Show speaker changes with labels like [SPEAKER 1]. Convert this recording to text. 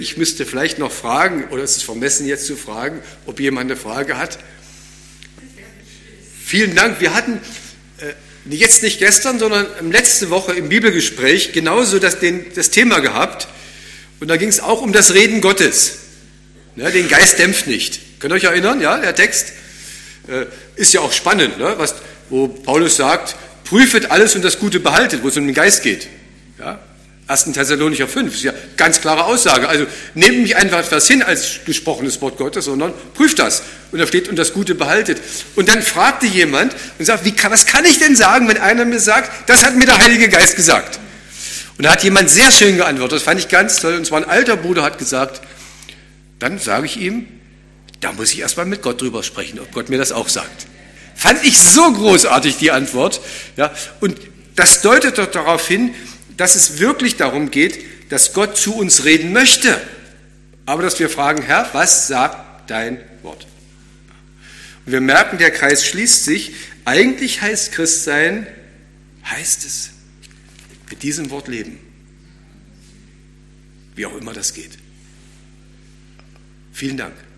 [SPEAKER 1] Ich müsste vielleicht noch fragen, oder es ist vermessen jetzt zu fragen, ob jemand eine Frage hat. Vielen Dank. Wir hatten jetzt nicht gestern, sondern letzte Woche im Bibelgespräch genauso das Thema gehabt. Und da ging es auch um das Reden Gottes. Ne, den Geist dämpft nicht. Könnt ihr euch erinnern? Ja, der Text ist ja auch spannend, ne, wo Paulus sagt, prüfet alles und das Gute behaltet, wo es um den Geist geht. Ja? 1. Thessalonicher 5, ist ja ganz klare Aussage. Also nehmt nicht einfach etwas hin als gesprochenes Wort Gottes, sondern prüft das. Und da steht, und das Gute behaltet. Und dann fragte jemand und sagt, was kann ich denn sagen, wenn einer mir sagt, das hat mir der Heilige Geist gesagt? Und da hat jemand sehr schön geantwortet, das fand ich ganz toll, und zwar ein alter Bruder hat gesagt, dann sage ich ihm, da muss ich erstmal mit Gott drüber sprechen, ob Gott mir das auch sagt. Fand ich so großartig, die Antwort. Ja, und das deutet doch darauf hin, dass es wirklich darum geht, dass Gott zu uns reden möchte. Aber dass wir fragen, Herr, was sagt dein Wort? Und wir merken, der Kreis schließt sich. Eigentlich heißt Christsein, heißt es, mit diesem Wort leben. Wie auch immer das geht. Vielen Dank.